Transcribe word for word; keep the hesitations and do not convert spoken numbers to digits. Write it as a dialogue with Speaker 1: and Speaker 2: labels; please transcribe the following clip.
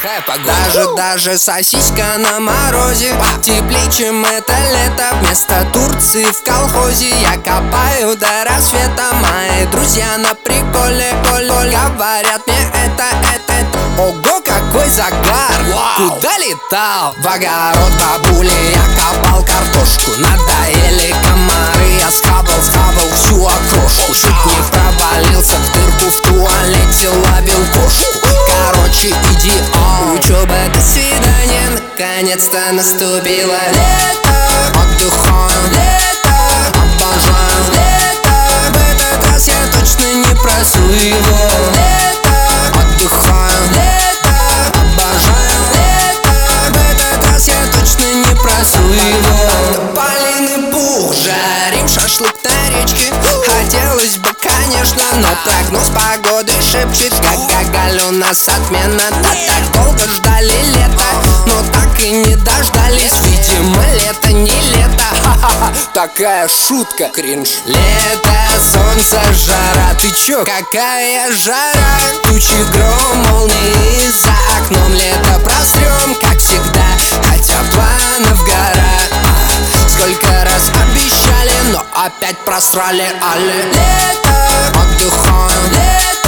Speaker 1: плохая погода.
Speaker 2: Даже, даже сосиска на морозе теплее, чем это лето. Вместо Турции в колхозе я копаю до рассвета. Мои друзья на приколе, коль, коль, говорят мне это, это, это. Ого, какой загар!
Speaker 1: Вау!
Speaker 2: Куда летал? В огород бабули я копал картошку. Надоели комары, я схавал, схавал всю окрошку. Чуть не провалился в дырку в туалете, ловил кошку. Короче, идеал. Учеба, до свидания, наконец-то наступило лето. Отдыхаем, лето, обожаем лето. В этот раз я точно не просу его. Лето, отдыхаем, лето, обожаем лето. В этот раз я точно не просу его. Тополиный пух, жарим шашлык на речке. Хотелось бы, конечно, но прогноз погоды шепчет: га-га-галь, у нас отмена. Да так долго ждали лета, но так и не дождались. Видимо, лето не лето. Ха-ха-ха, такая шутка, кринж. Лето, солнце, жара. Ты чё, какая жара? Тучи, гром, молнии за окном. Лето просрём, как всегда, хотя планов гора. Сколько раз обещали, но опять просрали. Але лето, отдыхаем, лето.